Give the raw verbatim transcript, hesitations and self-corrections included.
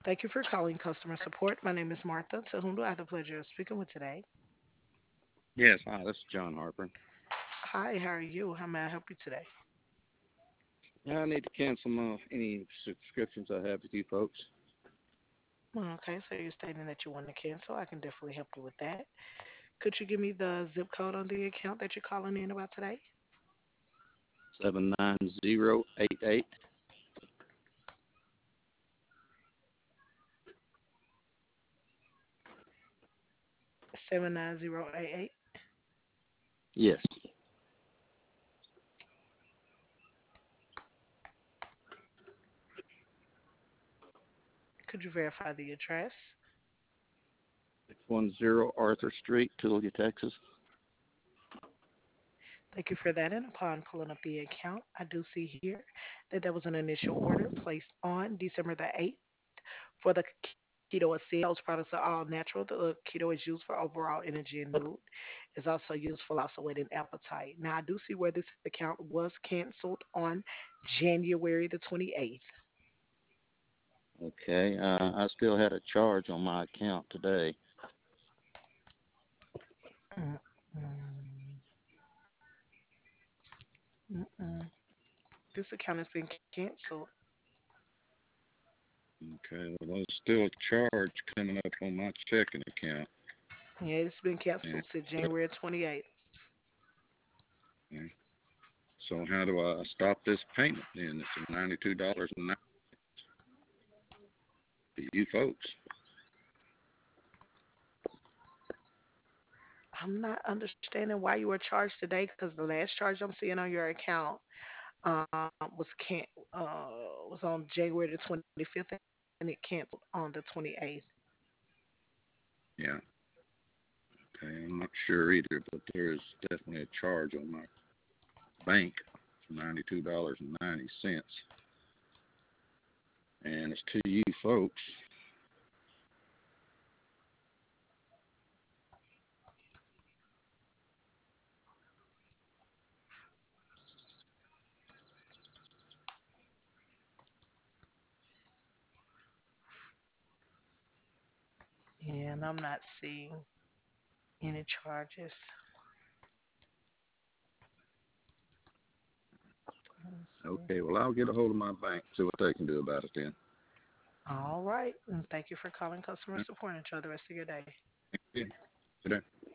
Thank you for calling customer support. My name is Martha. To whom do I have the pleasure of speaking with today? Yes, hi, this is John Harper. Hi, how are you? How may I help you today? Yeah, I need to cancel my any subscriptions I have with you folks. Okay, so you're stating that you want to cancel. I can definitely help you with that. Could you give me the zip code on the account that you're calling in about today? Seven nine zero eight eight. seven nine zero eight eight. Yes, Could you verify the address? six one zero Arthur Street, Tulia, Texas. Thank you for that. And upon pulling up the account, I do see here that there was an initial order placed on December the eighth for the Keto Assist. Those products are all natural. The keto is used for overall energy and mood. It's also used for loss of weight and appetite. Now, I do see where this account was canceled on January the twenty-eighth. Okay, uh, I still had a charge on my account today. Mm, mm, mm, mm. This account has been canceled. Okay, well, there's still a charge coming up on my checking account. Yeah, it's been And, canceled since January twenty-eighth. okay, so how do I stop this payment then? It's ninety-two dollars and ninety to you folks. I'm not understanding why you were charged today because the last charge I'm seeing on your account um, was can uh, was on January the twenty-fifth and it canceled on the twenty-eighth. Yeah, okay, I'm not sure either, but there's definitely a charge on my bank for ninety-two dollars and ninety cents, and it's to you folks. Yeah, and I'm not seeing any charges. Let's see. Okay, well, I'll get a hold of my bank, see what they can do about it then. All right. And thank you for calling customer support. Enjoy the rest of your day. Yeah. Good day.